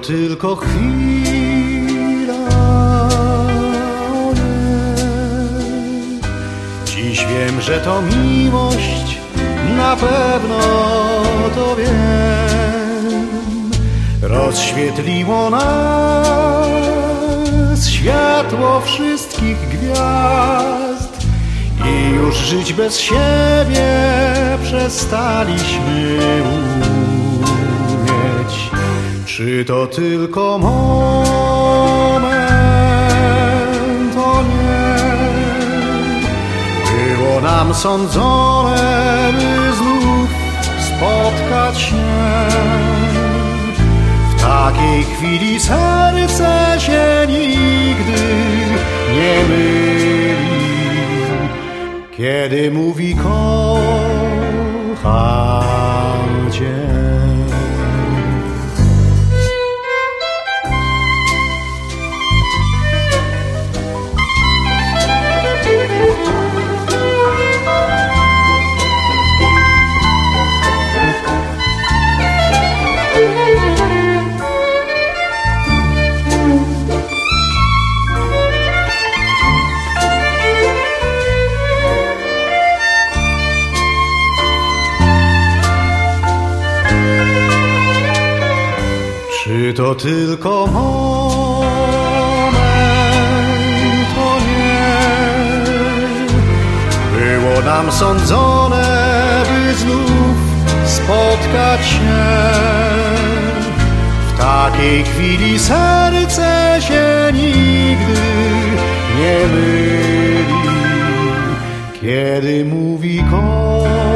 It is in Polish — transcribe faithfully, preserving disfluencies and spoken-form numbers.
tylko chwila? O nie. Dziś wiem, że to miłość, na pewno to wiem. Rozświetliło nas światło wszystkich gwiazd i już żyć bez siebie przestaliśmy umieć. Czy to tylko moment? O nie. Było nam sądzone, by znów spotkać się. W takiej chwili serce się nigdy nie myli, kiedy mówi kocham cię. Czy to tylko moment? O nie. Było nam sądzone, by znów spotkać się. W takiej chwili serce się nigdy nie myli, kiedy mówi kocham.